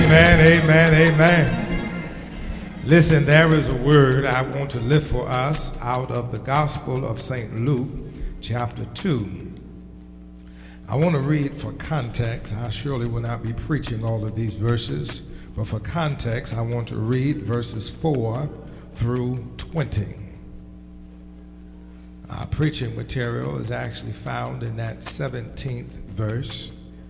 Amen, amen, amen. Listen, there is a word I want to lift for us out of the Gospel of St. Luke, chapter 2. I want to read for context. I surely will not be preaching all of these verses, but for context, I want to read verses 4 through 20. Our preaching material is actually found in that 17th verse,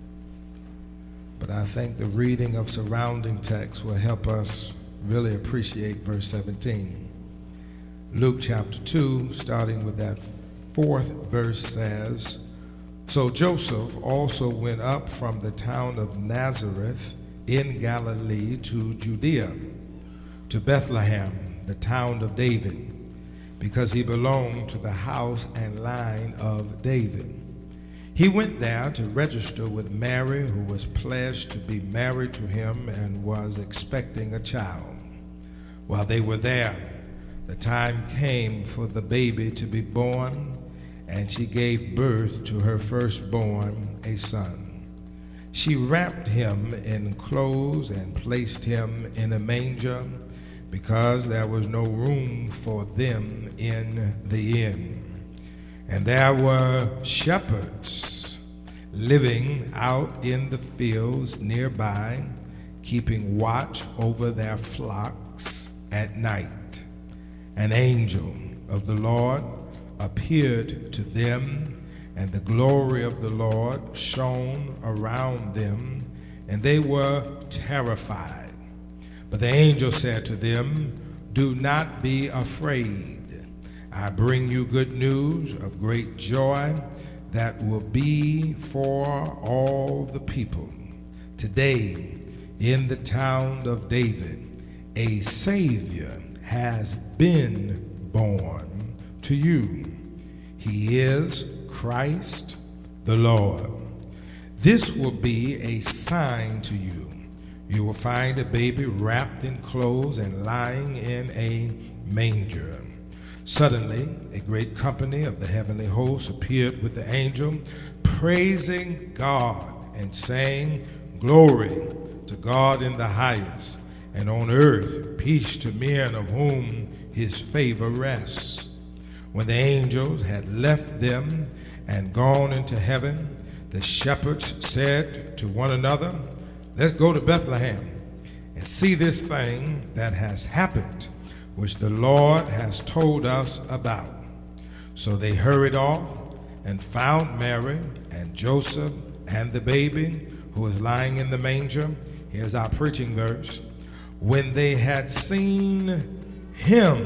but I think the reading of surrounding text will help us really appreciate verse 17. Luke chapter 2, starting with that 4th verse, says, "So Joseph also went up from the town of Nazareth in Galilee to Judea, to Bethlehem, the town of David, because he belonged to the house and line of David. He went there to register with Mary, who was pledged to be married to him and was expecting a child. While they were there, the time came for the baby to be born, and she gave birth to her firstborn, a son. She wrapped him in clothes and placed him in a manger, because there was no room for them in the inn. And there were shepherds living out in the fields nearby, keeping watch over their flocks at night. An angel of the Lord appeared to them, and the glory of the Lord shone around them, and they were terrified. But the angel said to them, 'Do not be afraid. I bring you good news of great joy that will be for all the people. Today, in the town of David, a Savior has been born to you. He is Christ the Lord. This will be a sign to you. You will find a baby wrapped in clothes and lying in a manger.' Suddenly, a great company of the heavenly hosts appeared with the angel, praising God and saying, 'Glory to God in the highest, and on earth peace to men of whom his favor rests.' When the angels had left them and gone into heaven, the shepherds said to one another, 'Let's go to Bethlehem and see this thing that has happened, which the Lord has told us about.' So they hurried off and found Mary and Joseph and the baby who was lying in the manger." Here's our preaching verse. "When they had seen him,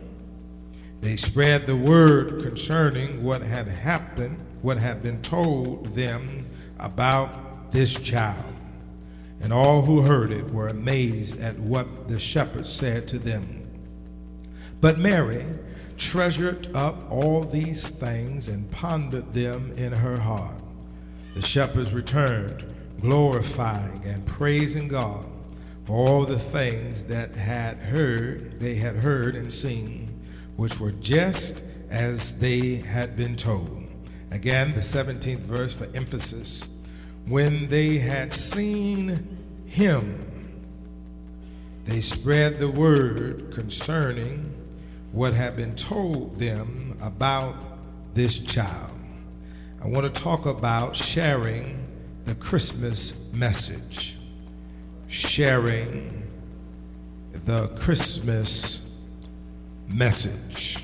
they spread the word concerning what had happened, what had been told them about this child. And all who heard it were amazed at what the shepherds said to them. But Mary treasured up all these things and pondered them in her heart. The shepherds returned, glorifying and praising God for all the things that they had heard and seen, which were just as they had been told." Again, the 17th verse for emphasis. "When they had seen him, they spread the word concerning what had been told them about this child." I want to talk about sharing the Christmas message. Sharing the Christmas message.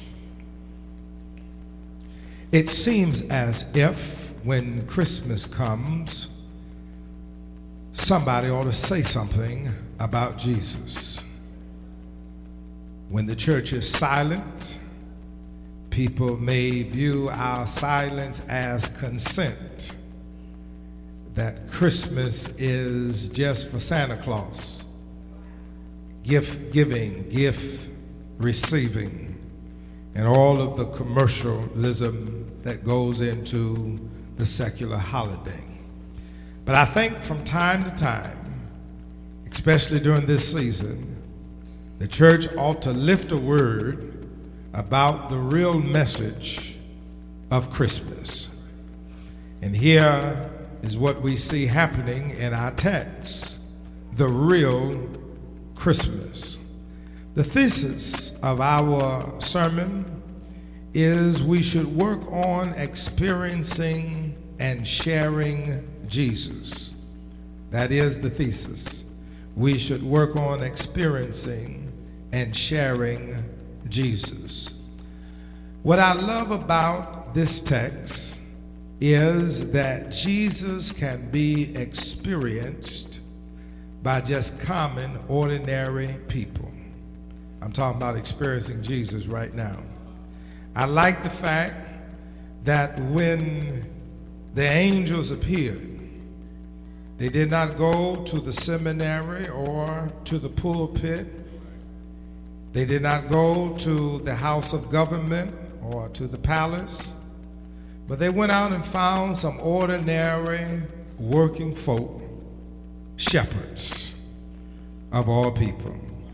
It seems as if when Christmas comes, somebody ought to say something about Jesus. When the church is silent, people may view our silence as consent, that Christmas is just for Santa Claus, gift giving, gift receiving, and all of the commercialism that goes into the secular holiday. But I think from time to time, especially during this season, the church ought to lift a word about the real message of Christmas. And here is what we see happening in our text. the real Christmas. The thesis of our sermon is we should work on experiencing and sharing Jesus. That is the thesis. We should work on experiencing and sharing Jesus. What I love about this text is that Jesus can be experienced by just common, ordinary people. I'm talking about experiencing Jesus right now. I like the fact that when the angels appeared, they did not go to the seminary or to the pulpit. They did not go to the house of government or to the palace, but they went out and found some ordinary working folk, shepherds of all people.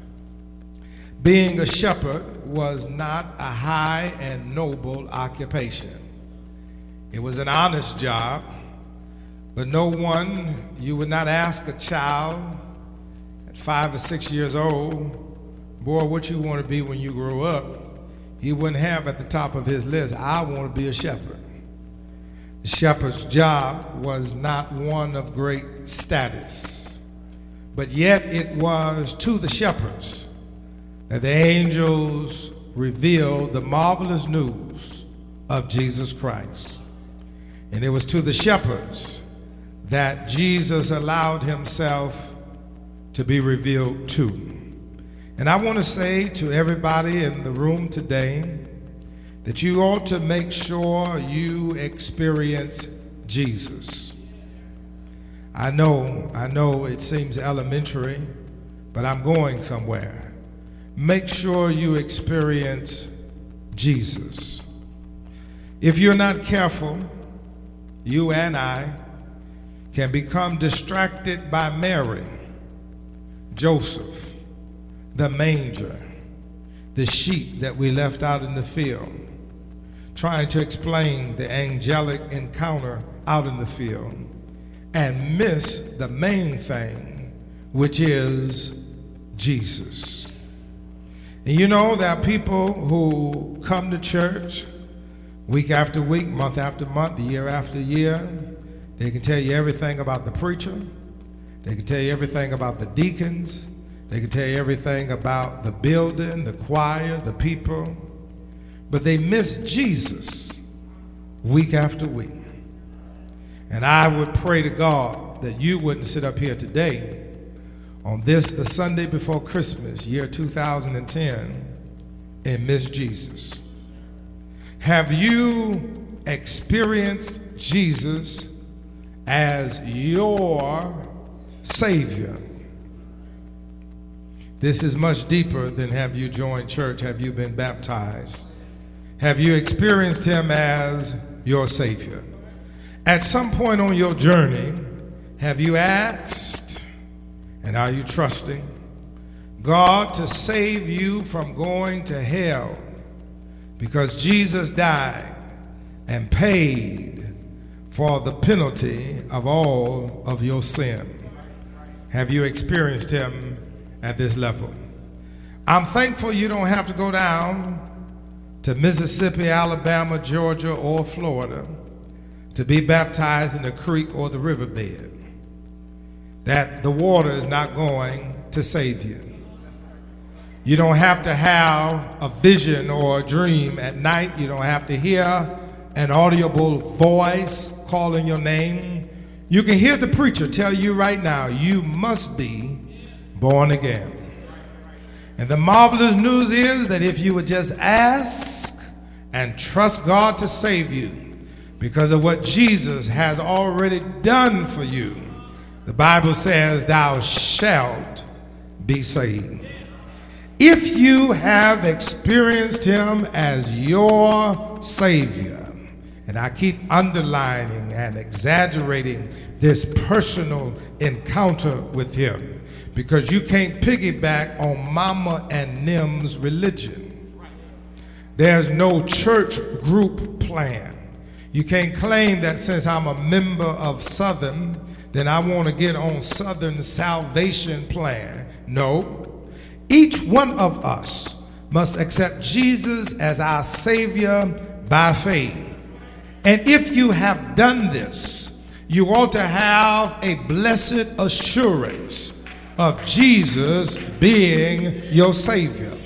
Being a shepherd was not a high and noble occupation. It was an honest job, but you would not ask a child at 5 or 6 years old, boy, what you want to be when you grow up. He wouldn't have at the top of his list, I want to be a shepherd. The shepherd's job was not one of great status, but yet it was to the shepherds that the angels revealed the marvelous news of Jesus Christ. And it was to the shepherds that Jesus allowed himself to be revealed to. And I want to say to everybody in the room today that you ought to make sure you experience Jesus. I know it seems elementary, but I'm going somewhere. Make sure you experience Jesus. If you're not careful, you and I can become distracted by Mary, Joseph, the manger, the sheep that we left out in the field, trying to explain the angelic encounter out in the field, and miss the main thing, which is Jesus. And you know, there are people who come to church week after week, month after month, year after year. They can tell you everything about the preacher. They can tell you everything about the deacons. They can tell you everything about the building, the choir, the people. But they miss Jesus week after week. And I would pray to God that you wouldn't sit up here today on this, the Sunday before Christmas, year 2010, and miss Jesus. Have you experienced Jesus as your Savior? This is much deeper than have you joined church, have you been baptized? Have you experienced him as your Savior? At some point on your journey, have you asked, and are you trusting God to save you from going to hell? Because Jesus died and paid for the penalty of all of your sin. Have you experienced him at this level? I'm thankful you don't have to go down to Mississippi, Alabama, Georgia, or Florida to be baptized in the creek or the riverbed. That the water is not going to save you. You don't have to have a vision or a dream at night. You don't have to hear an audible voice calling your name. You can hear the preacher tell you right now, you must be born again. And the marvelous news is that if you would just ask and trust God to save you because of what Jesus has already done for you, the Bible says, thou shalt be saved. If you have experienced him as your Savior, and I keep underlining and exaggerating this personal encounter with him, because you can't piggyback on Mama and Nim's religion. There's no church group plan. You can't claim that since I'm a member of Southern then I want to get on Southern Salvation Plan. No, each one of us must accept Jesus as our Savior by faith. And if you have done this, you ought to have a blessed assurance of Jesus being your Savior.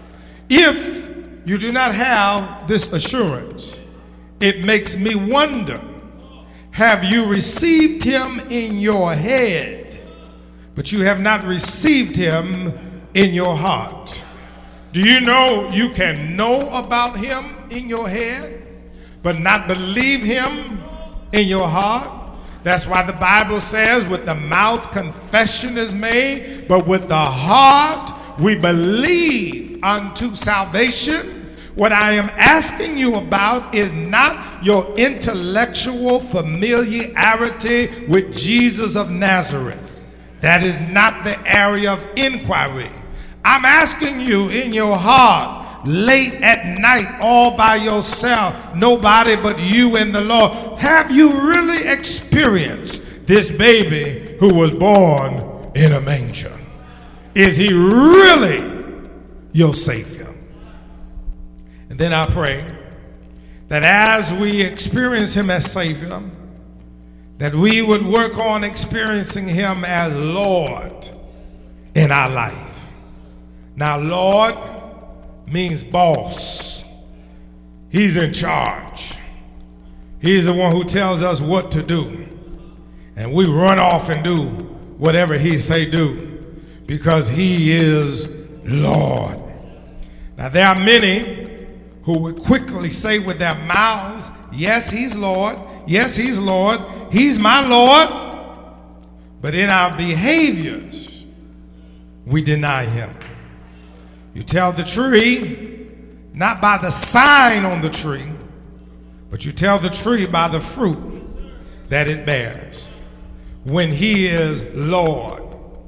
If you do not have this assurance, it makes me wonder, have you received him in your head, but you have not received him in your heart? Do you know you can know about him in your head, but not believe him in your heart? That's why the Bible says, with the mouth confession is made, but with the heart we believe unto salvation. What I am asking you about is not your intellectual familiarity with Jesus of Nazareth. That is not the area of inquiry. I'm asking you in your heart, late at night, all by yourself, nobody but you and the Lord, have you really experienced this baby who was born in a manger? Is he really your Savior? And then I pray that as we experience him as Savior, that we would work on experiencing him as Lord in our life. Now, Lord means boss. He's in charge. He's the one who tells us what to do. And we run off and do whatever he say do, because he is Lord. Now, there are many who would quickly say with their mouths, yes, he's Lord. Yes, he's Lord. He's my Lord. But in our behaviors, we deny him. You tell the tree, not by the sign on the tree, but you tell the tree by the fruit that it bears. When he is Lord,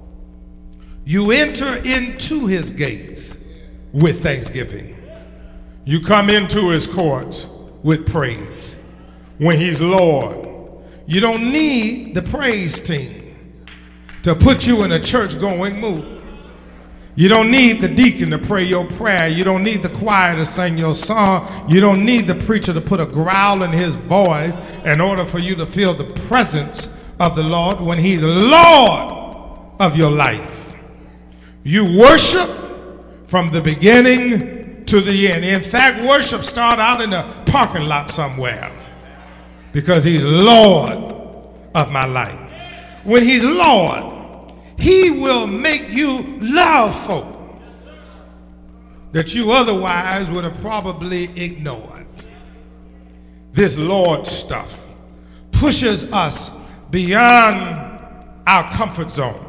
you enter into his gates with thanksgiving. You come into his courts with praise. When he's Lord, you don't need the praise team to put you in a church-going mood. You don't need the deacon to pray your prayer. You don't need the choir to sing your song. You don't need the preacher to put a growl in his voice in order for you to feel the presence of the Lord. When he's Lord of your life, you worship from the beginning to the end. In fact, worship starts out in a parking lot somewhere, because he's Lord of my life. When he's Lord, he will make you love folk that you otherwise would have probably ignored. This Lord stuff pushes us beyond our comfort zone.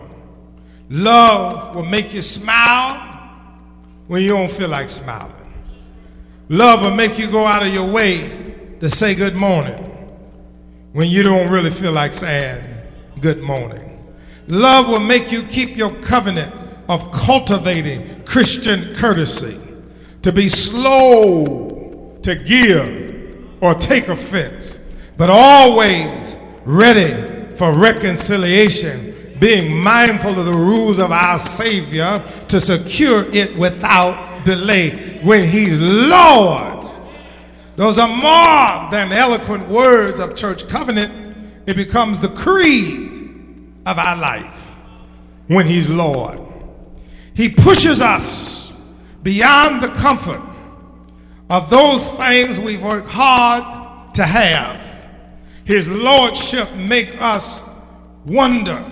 Love will make you smile when you don't feel like smiling. Love will make you go out of your way to say good morning when you don't really feel like saying good morning. Love will make you keep your covenant of cultivating Christian courtesy, to be slow to give or take offense, but always ready for reconciliation, being mindful of the rules of our Savior to secure it without delay. When he's Lord, those are more than eloquent words of church covenant. It becomes the creed of our life. When he's Lord, he pushes us beyond the comfort of those things we've worked hard to have. His lordship makes us wonder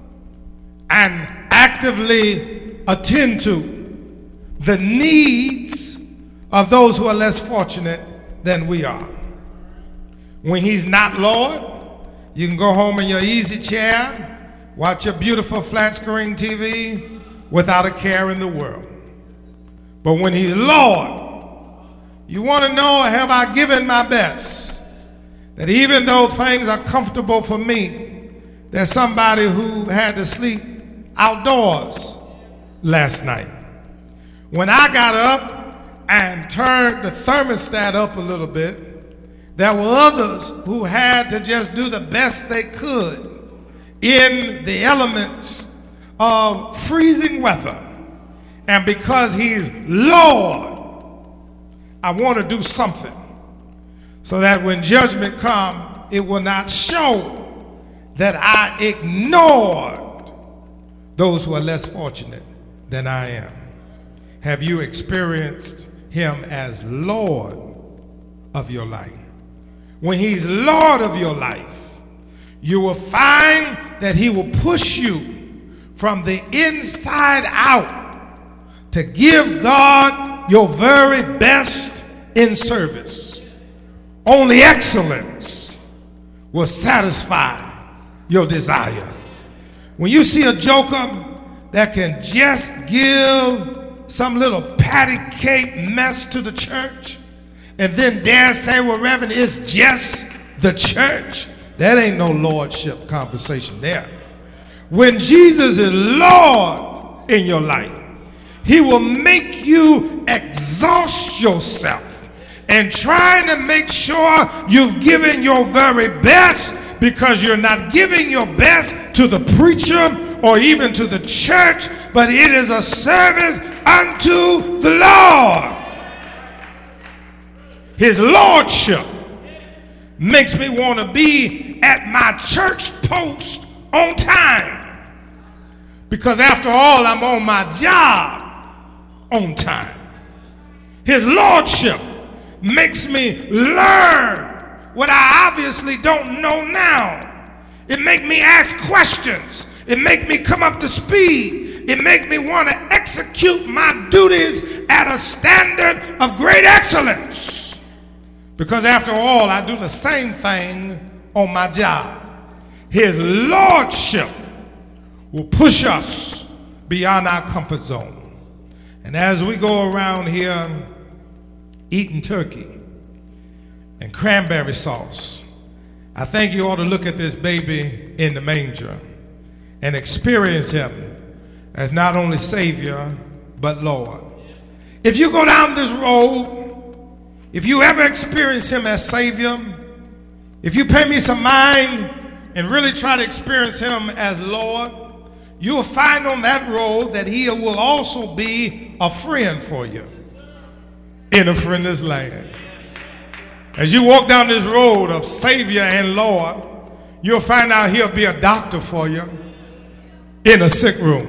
and actively attend to the needs of those who are less fortunate than we are. When he's not Lord, you can go home in your easy chair, watch your beautiful flat screen TV without a care in the world. But when he's Lord, you want to know, have I given my best? That even though things are comfortable for me, there's somebody who had to sleep outdoors last night. When I got up and turned the thermostat up a little bit, there were others who had to just do the best they could in the elements of freezing weather. And because he's Lord, I want to do something so that when judgment comes, it will not show that I ignored those who are less fortunate than I am. Have you experienced him as Lord of your life? When he's Lord of your life, you will find that he will push you from the inside out to give God your very best in service. Only excellence will satisfy your desire. When you see a joker that can just give some little patty cake mess to the church and then dare say, well, Reverend, it's just the church, that ain't no lordship conversation there. When Jesus is Lord in your life, he will make you exhaust yourself and trying to make sure you've given your very best, because you're not giving your best to the preacher or even to the church, but it is a service unto the Lord. His lordship makes me want to be at my church post on time, because after all, I'm on my job on time. His lordship makes me learn what I obviously don't know now. It makes me ask questions. It makes me come up to speed. It makes me want to execute my duties at a standard of great excellence. Because after all, I do the same thing on my job. His lordship will push us beyond our comfort zone. And as we go around here eating turkey and cranberry sauce, I think you ought to look at this baby in the manger and experience him as not only Savior, but Lord. If you go down this road, if you ever experience him as Savior, if you pay me some mind and really try to experience him as Lord, you will find on that road that he will also be a friend for you in a friendless land. As you walk down this road of Savior and Lord, you'll find out he'll be a doctor for you in a sick room.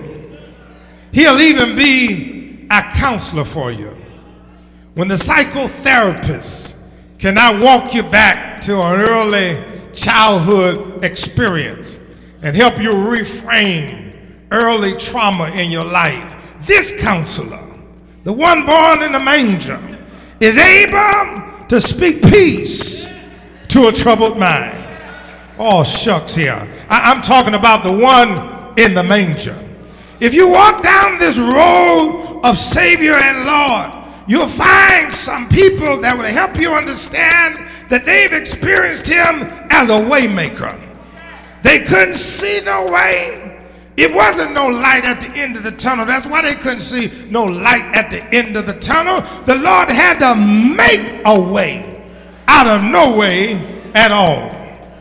He'll even be a counselor for you. When the psychotherapist cannot walk you back to an early childhood experience and help you reframe early trauma in your life, this counselor, the one born in the manger, is able to speak peace to a troubled mind. Oh, shucks here. I'm talking about the one in the manger. If you walk down this road of Savior and Lord, you'll find some people that will help you understand that they've experienced him as a way maker. They couldn't see no way. It wasn't no light at the end of the tunnel. That's why they couldn't see no light at the end of the tunnel. The Lord had to make a way out of no way at all.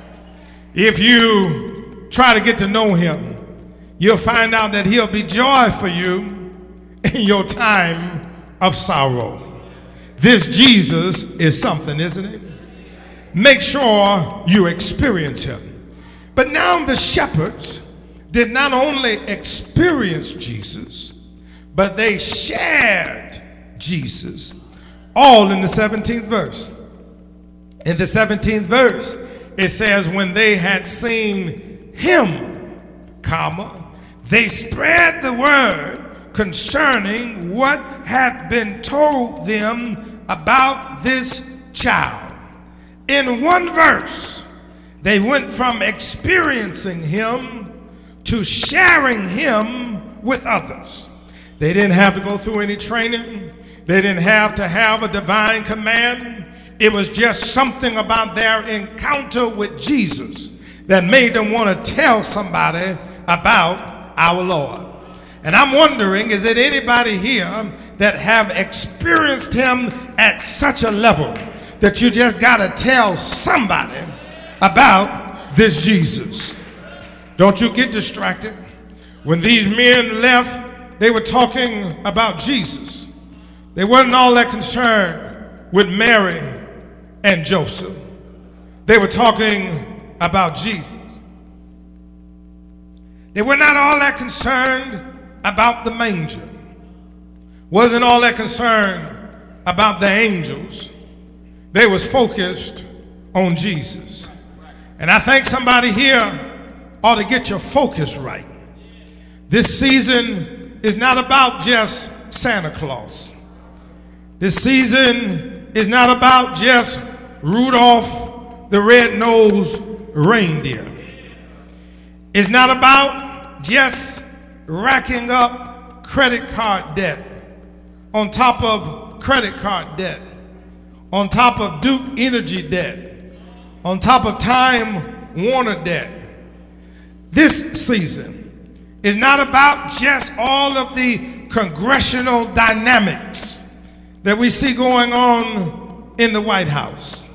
If you try to get to know him, you'll find out that he'll be joy for you in your time of sorrow. This Jesus is something, isn't it? Make sure you experience him. But now the shepherds did not only experience Jesus, but they shared Jesus. All in the 17th verse. In the 17th verse, it says, when they had seen him, comma, they spread the word concerning what had been told them about this child. In one verse, they went from experiencing him to sharing him with others. They didn't have to go through any training. They didn't have to have a divine command. It was just something about their encounter with Jesus that made them want to tell somebody about our Lord. And I'm wondering, is it anybody here that have experienced him at such a level that you just got to tell somebody about this Jesus? Don't you get distracted. When these men left, they were talking about Jesus. They weren't all that concerned with Mary and Joseph. They were talking about Jesus. They were not all that concerned about the manger. Wasn't all that concerned about the angels. They was focused on Jesus. And I think somebody here ought to get your focus right. This season is not about just Santa Claus. This season is not about just Rudolph the red-nosed reindeer. It's not about just racking up credit card debt on top of credit card debt, on top of Duke Energy debt, on top of Time Warner debt. This season is not about just all of the congressional dynamics that we see going on in the White House.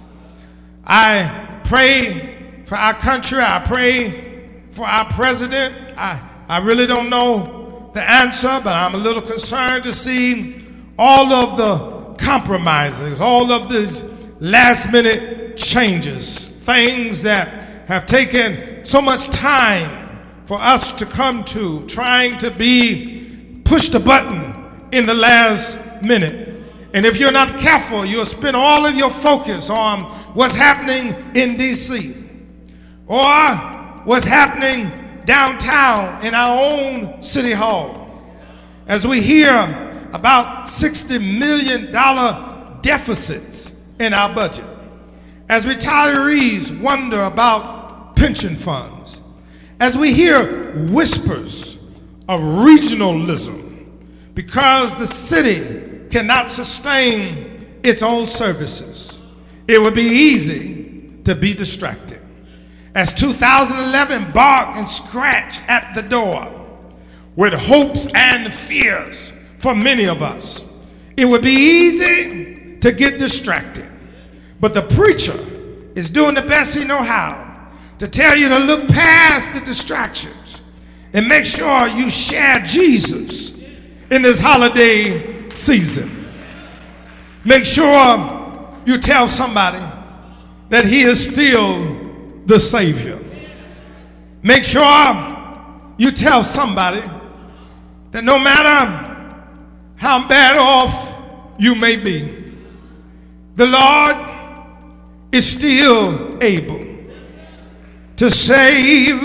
I pray for our country. I pray for our president. I really don't know the answer, but I'm a little concerned to see all of the compromises, all of these last-minute changes, things that have taken so much time for us to come to, trying to be push the button in the last minute. And if you're not careful, you'll spend all of your focus on what's happening in D.C. or what's happening downtown in our own city hall. As we hear about $60 million deficits in our budget, as retirees wonder about pension funds, as we hear whispers of regionalism because the city cannot sustain its own services, it would be easy to be distracted. As 2011 bark and scratch at the door with hopes and fears for many of us, it would be easy to get distracted. But the preacher is doing the best he knows how to tell you to look past the distractions and make sure you share Jesus in this holiday season. Make sure you tell somebody that he is still the Savior. Make sure you tell somebody that no matter how bad off you may be, the Lord is still able to save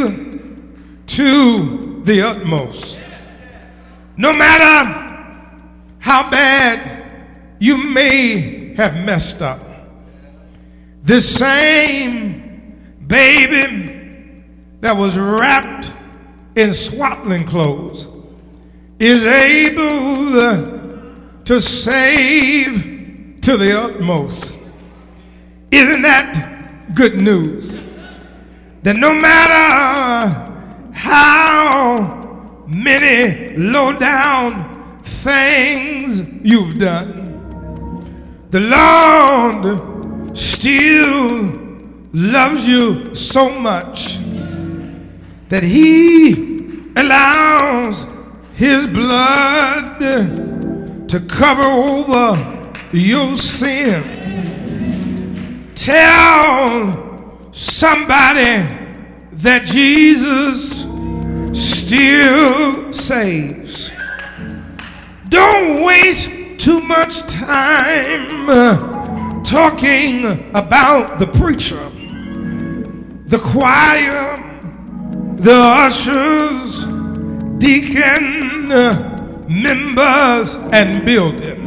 to the utmost. No matter how bad you may have messed up, this same baby that was wrapped in swaddling clothes is able to save to the utmost. Isn't that good news? That no matter how many low down things you've done, the Lord still loves you so much that he allows his blood to cover over your sin. Tell somebody that Jesus still saves. Don't waste too much time talking about the preacher, the choir, the ushers, deacon, members, and building.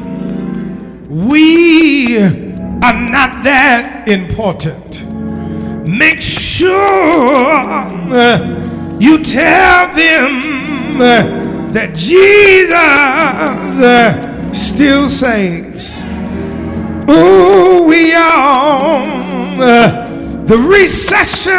We are not that important. Make sure you tell them that Jesus still saves. Oh, we are. The recession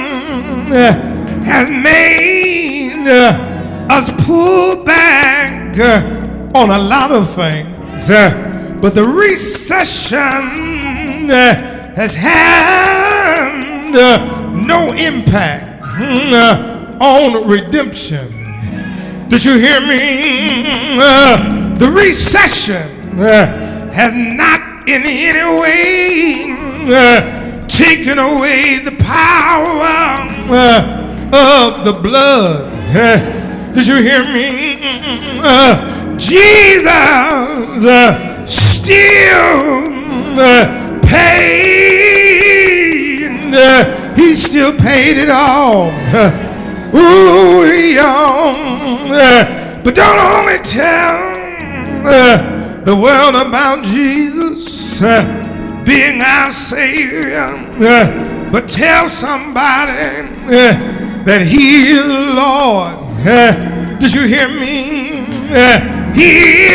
has made us pull back on a lot of things, but the recession has had no impact on redemption. Did you hear me? The recession has not in any way taken away the power of the blood. Did you hear me? Jesus still paid. He still paid it all. Ooh, but don't only tell the world about Jesus being our Savior, but tell somebody that He is Lord. Did you hear me? He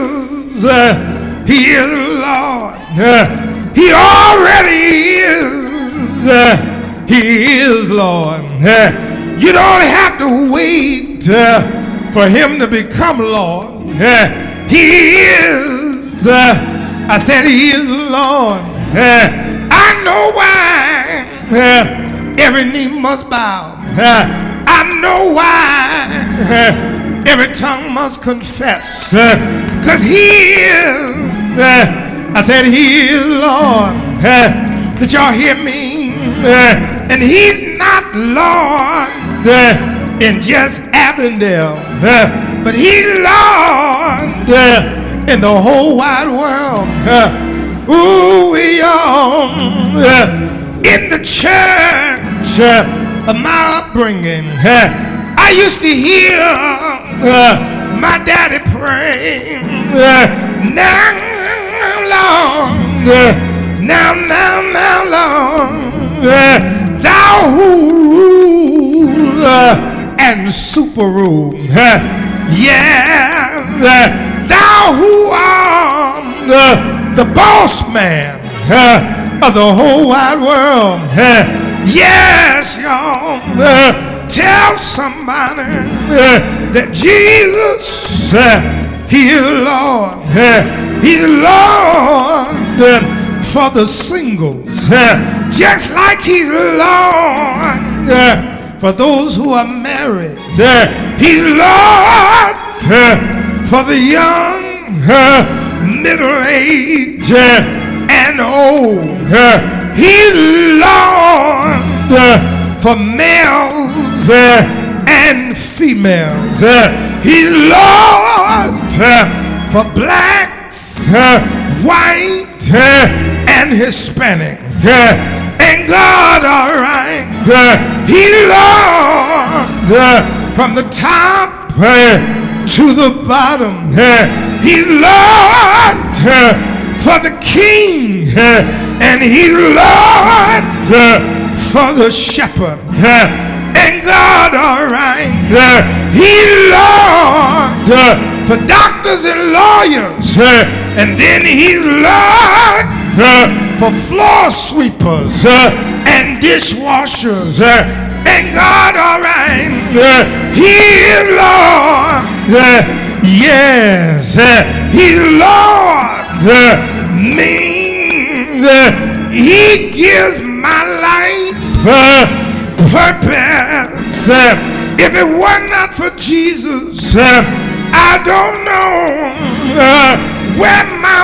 is Lord. He already is. He is Lord. You don't have to wait for Him to become Lord. He is. I said He is Lord. I know why every knee must bow. I know why every tongue must confess. Because He is. I said He is Lord. Did y'all hear me? And He's not Lord in just Avondale, but He's Lord in the whole wide world. Ooh, we are in the church of my upbringing. I used to hear my daddy pray. Now, Lord, now, Lord, Thou who rule and super rule. Yeah, Thou who art the boss man of the whole wide world. Yes, y'all. Tell somebody that Jesus, He is Lord. He's Lord for the singles, just like He's Lord for those who are married. He's Lord for the young, middle-aged, and old. He's Lord for males and females. He's Lord for blacks, white, and Hispanic. And God, all right, He's Lord from the top to the bottom. He's Lord for the king, and He's Lord for the shepherd. And God, all right, He's Lord for doctors and lawyers, and then He's Lord for floor sweepers and dishwashers. And God, all right, He is Lord. Yes, He's Lord means He gives my life purpose. If it were not for Jesus, I don't know where my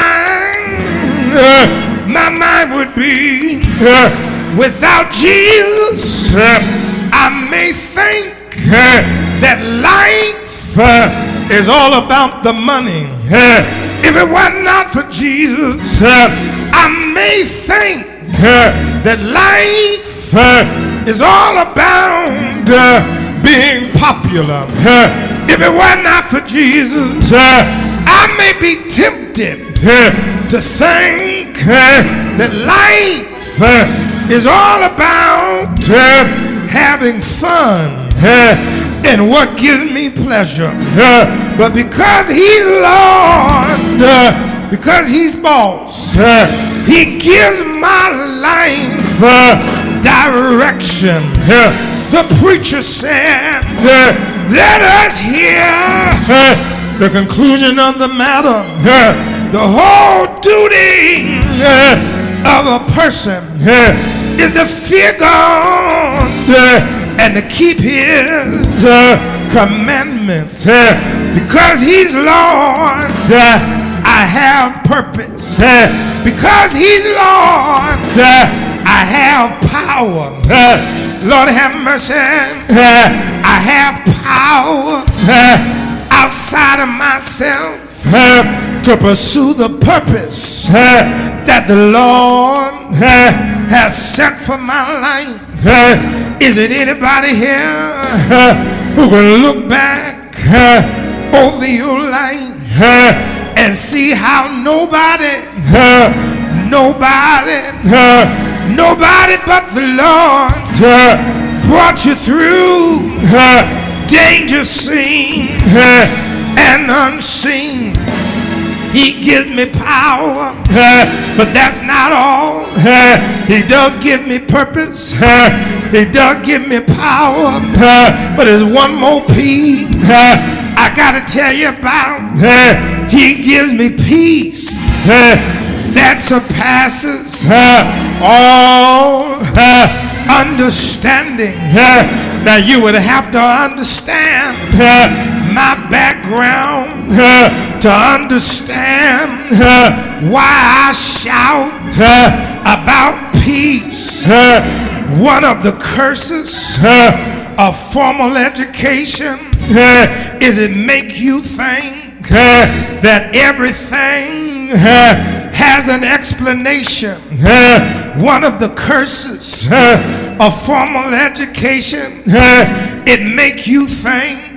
mind would be. Without Jesus, I may think that life is all about the money. If it were not for Jesus, I may think that life is all about being popular. If it were not for Jesus, I may be tempted to think that life is all about having fun and what gives me pleasure. But because He's Lord, because He's boss, He gives my life direction. The preacher said, let us hear the conclusion of the matter. The whole duty of a person is to fear God and to keep his commandments. Because he's Lord, I have purpose. Because he's Lord, I have power. Lord have mercy. I have power outside of myself to pursue the purpose that the Lord has set for my life. Is it anybody here who can look back over your life and see how nobody but the Lord brought you through danger seen and unseen? He gives me power, but that's not all. He does give me purpose. He does give me power, but there's one more piece I gotta tell you about. He gives me peace that surpasses all understanding. Now you would have to understand my background to understand why I shout about peace. One of the curses of formal education is it make you think that everything has an explanation. One of the curses of formal education, it make you think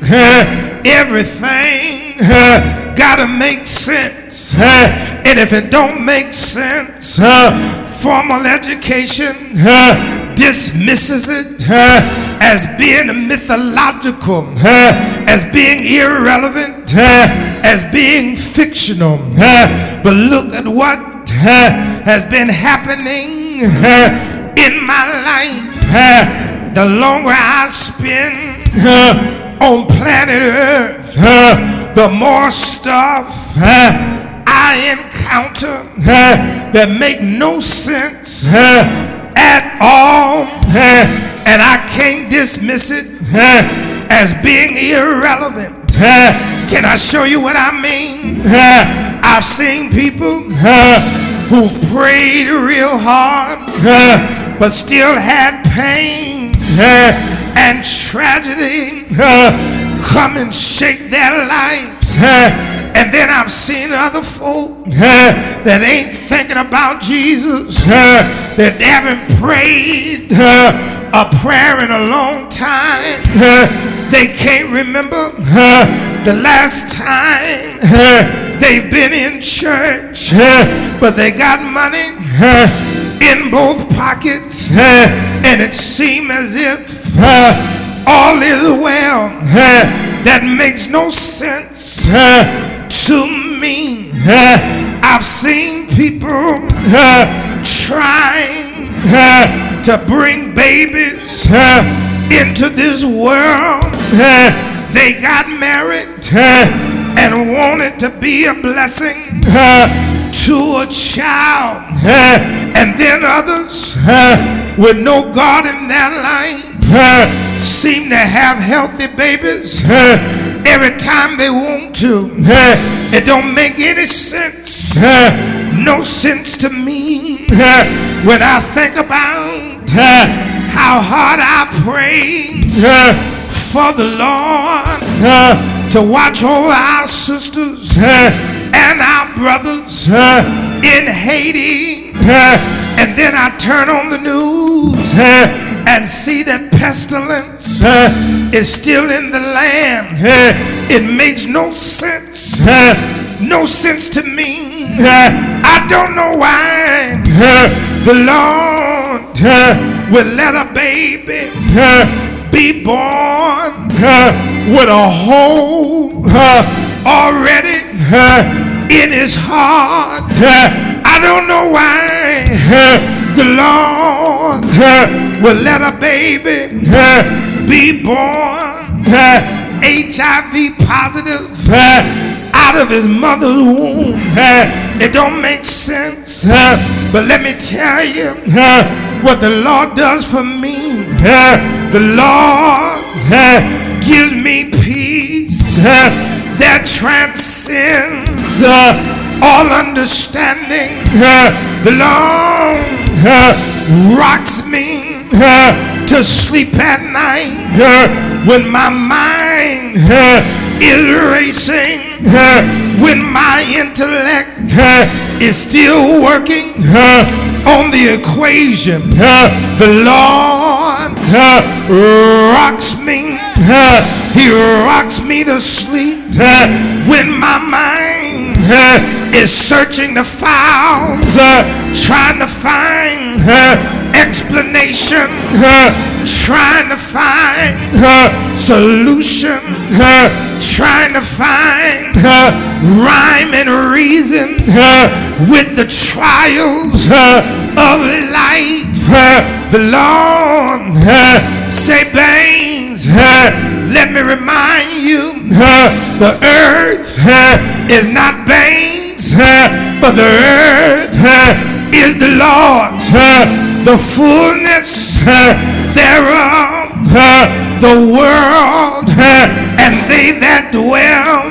everything gotta make sense. And if it don't make sense, formal education dismisses it as being mythological, as being irrelevant, as being fictional. But look at what has been happening in my life. The longer I spend on planet Earth, the more stuff I encounter that make no sense at all, and I can't dismiss it as being irrelevant. Can I show you what I mean? I've seen people who've prayed real hard but still had pain and tragedy come and shake their lives. And then I've seen other folk that ain't thinking about Jesus, that haven't prayed a prayer in a long time. They can't remember the last time they've been in church, but they got money in both pockets, and it seems as if all is well. That makes no sense to me. I've seen people trying to bring babies into this world. They got married and wanted to be a blessing to a child, and then others with no God in their life seem to have healthy babies every time they want to. It don't make any sense. No sense to me when I think about how hard I prayed for the Lord to watch over our sisters and our brothers in Haiti, and then I turn on the news and see that pestilence is still in the land. It makes no sense. No sense to me. I don't know why the Lord will let a baby be born with a hole already in his heart. I don't know why the Lord will let a baby be born HIV positive. I out of his mother's womb. It don't make sense, but let me tell you what the Lord does for me. The Lord gives me peace that transcends all understanding. The Lord rocks me to sleep at night when my mind is racing, when my intellect is still working on the equation. The Lord rocks me. He rocks me to sleep when my mind is searching the files, trying to find explanation, trying to find solution, trying to find rhyme and reason with the trials of life. The Lord say, Baines, let me remind you, the earth is not Baines, but the earth is the Lord's, the fullness thereof, the world and they that dwell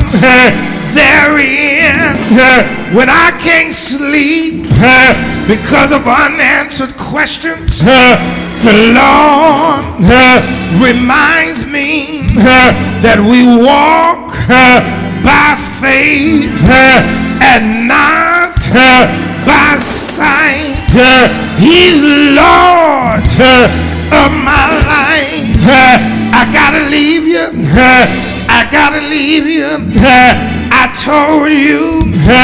therein. When I can't sleep because of unanswered questions, the Lord reminds me that we walk by faith and not by sight. He's Lord of my life. I gotta leave you. I gotta leave you. I told you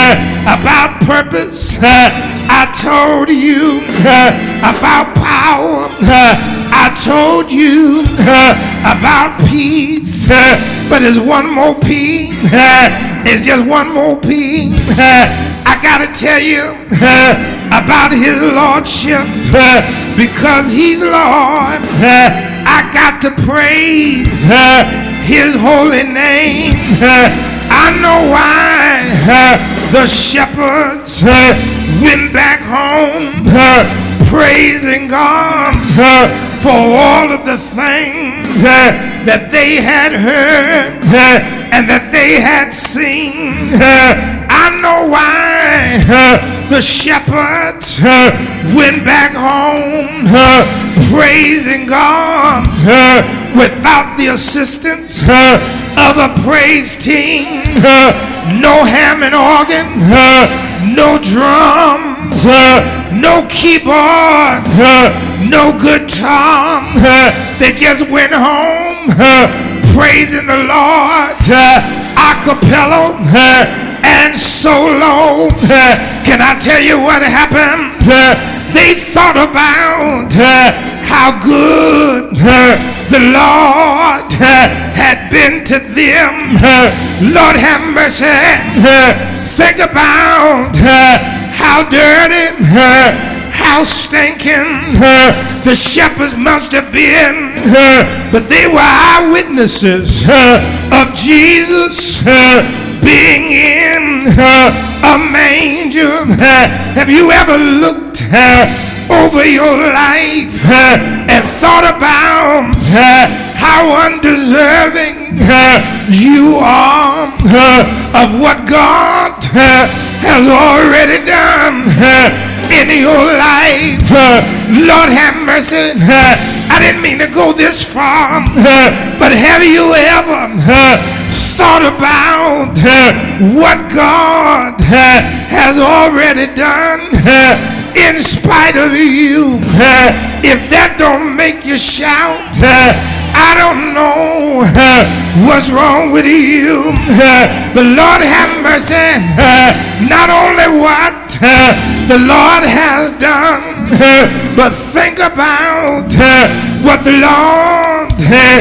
about purpose. I told you about power. I told you about peace. But there's one more P. It's just one more P. I gotta tell you about his lordship, because he's Lord. I got to praise his holy name. I know why the shepherds went back home praising God for all of the things that they had heard and that they had seen. I know why the shepherds went back home praising God without the assistance of a praise team. No Hammond organ, no drums, no keyboard, no guitar. They just went home praising the Lord a cappella and solo. Can I tell you what happened? They thought about how good the Lord had been to them. Lord have mercy. Think about how dirty, how stinking the shepherds must have been, but they were eyewitnesses of Jesus being in a manger. Have you ever looked over your life and thought about how undeserving you are of what God has already done in your life? Lord have mercy. I didn't mean to go this far, but have you ever thought about what God has already done in spite of you? If that don't make you shout, I don't know what's wrong with you. The Lord have mercy. Not only what the Lord has done, but think about what the Lord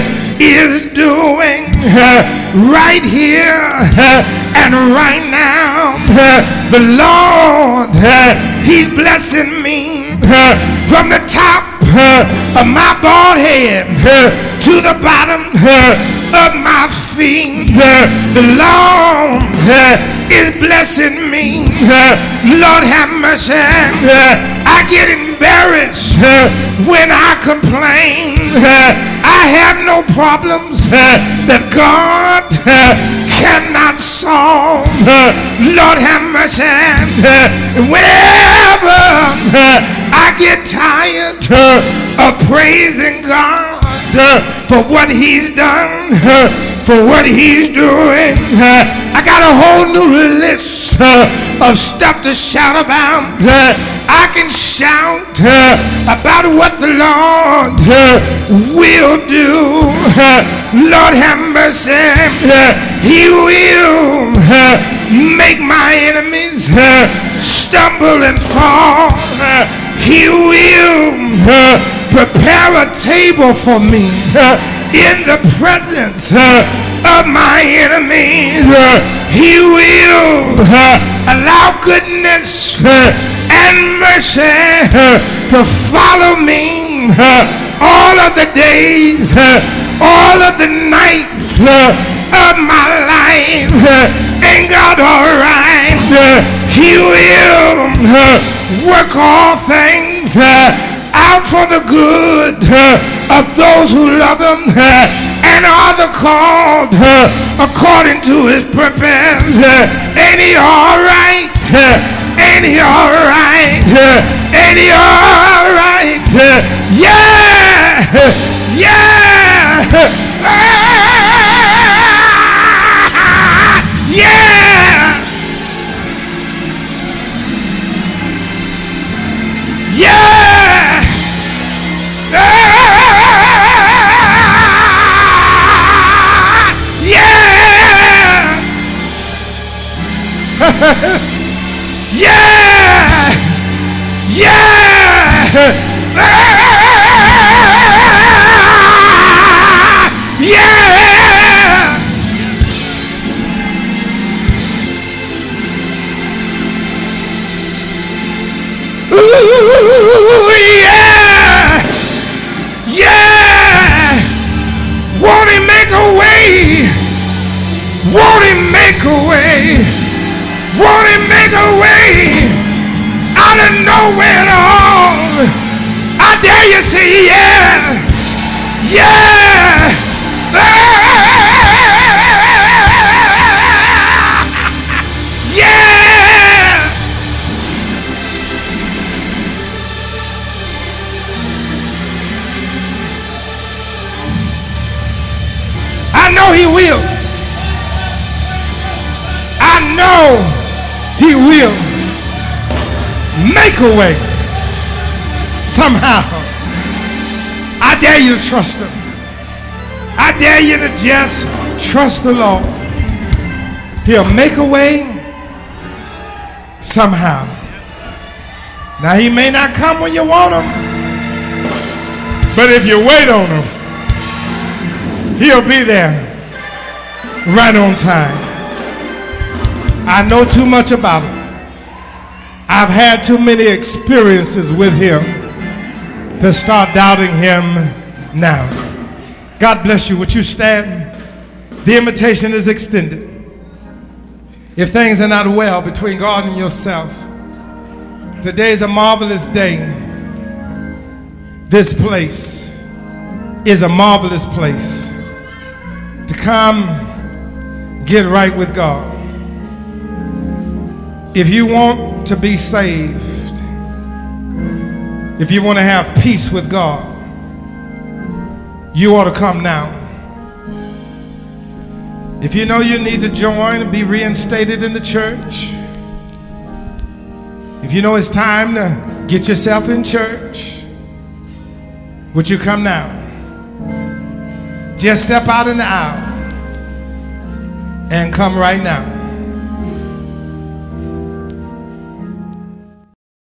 is doing right here and right now. The Lord, he's blessing me from the top of my bald head to the bottom of my feet. The Lord is blessing me. Lord have mercy. I get embarrassed when I complain. I have no problems that God cannot solve. Lord have mercy. Whenever I get tired of praising God for what he's done, for what he's doing, I got a whole new list of stuff to shout about. I can shout about what the Lord will do. Lord have mercy. He will make my enemies stumble and fall. He will prepare a table for me in the presence of my enemies. He will allow goodness and mercy to follow me all of the days, all of the nights of my life. Ain't God all right? He will work all things out for the good of those who love him and are the called according to his purpose. Ain't he all right? Ain't he all right? Ain't he all right? Yeah! Yeah! Yeah! Yeah! Yeah! Yeah! Yeah! Ooh, yeah! Yeah! Won't he make a way? Won't he make a way? Won't he make a way out of nowhere at all? I dare you say yeah. Yeah. Yeah. I know he will. I know he will make a way somehow. I dare you to trust him. I dare you to just trust the Lord. He'll make a way somehow. Now he may not come when you want him, but if you wait on him, he'll be there right on time. I know too much about him. I've had too many experiences with him to start doubting him now. God bless you. Would you stand? The invitation is extended. If things are not well between God and yourself, today is a marvelous day. This place is a marvelous place to come get right with God. If you want to be saved, if you want to have peace with God, you ought to come now. If you know you need to join and be reinstated in the church, if you know it's time to get yourself in church, would you come now? Just step out in the aisle and come right now.